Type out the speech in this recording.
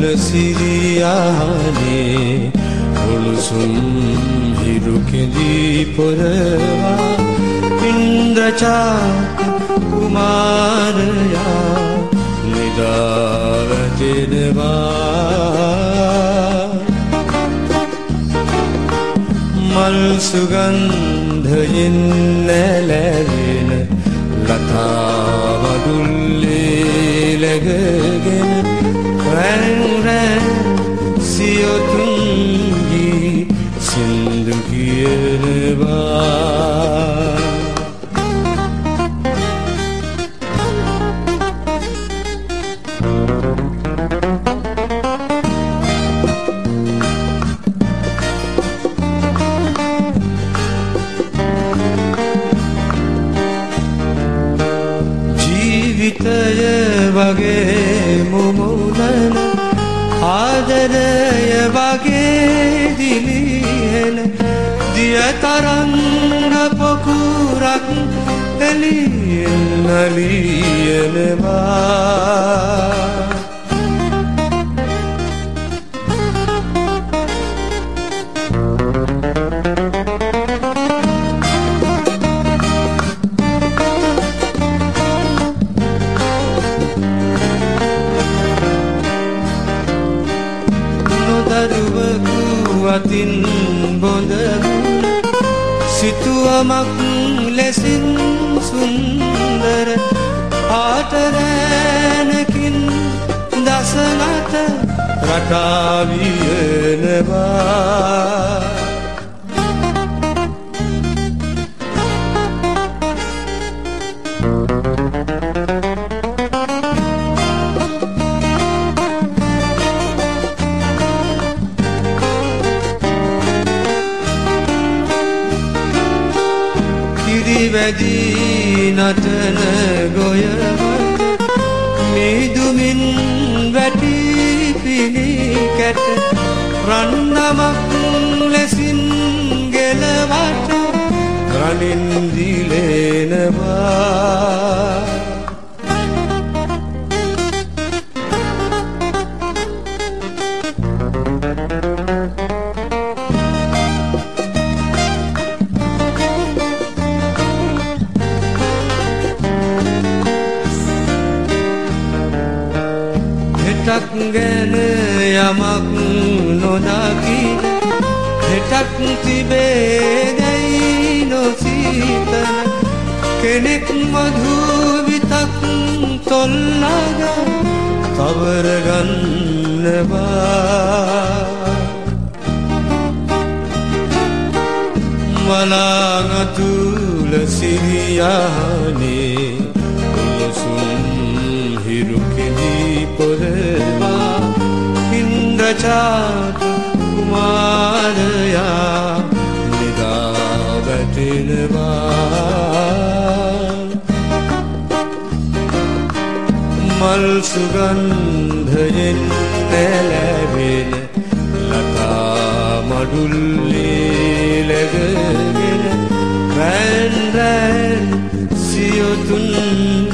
සිරියානේ උණුසුම් හිරු කෙඳී පොරවා ඉන්ද්‍රචාක කුමාරයා නිදා වැටෙනවා මල් සුගන්ධයෙන් නැලැවෙන ලතා වඩුල්ලේ läගගෙන රැන් රැන් සියොතුන්ගි සින්දු කියනවා ජීවිතය වගේ මුමුණන ආදරය වගේ දිලිහෙන දියතරංග පොකුරක් එළියෙන් නලියනවා අතින් බොඳ සිතුවමක් ලෙසින් සුන්දර ආතරැනකින් දසනත රටා වියනවා වැදී නටන ගොයවල මිදුමින් වැටි පිළිකැට රන්නමක් ලෙසින් ගෙලවට රනින් දිලෙනවා හෙටක් ගැන යමක් නොදකින හෙටක් තිබේදැයි නොසිතන කෙනෙක් මධුවිතක් තොල්ලග තවර ගන්නවා මලාගතුල සිරියානේ උණුසුම් හිරු කෙඳී පොරවා ඉන්ද්‍රචාක කුමාරයා නිදා වැටෙනවා මල් සුගන්ධයෙන් නැලැවෙන ලතා මඩුල්ලේ läගගෙන රැන් රැන් සියොතුන්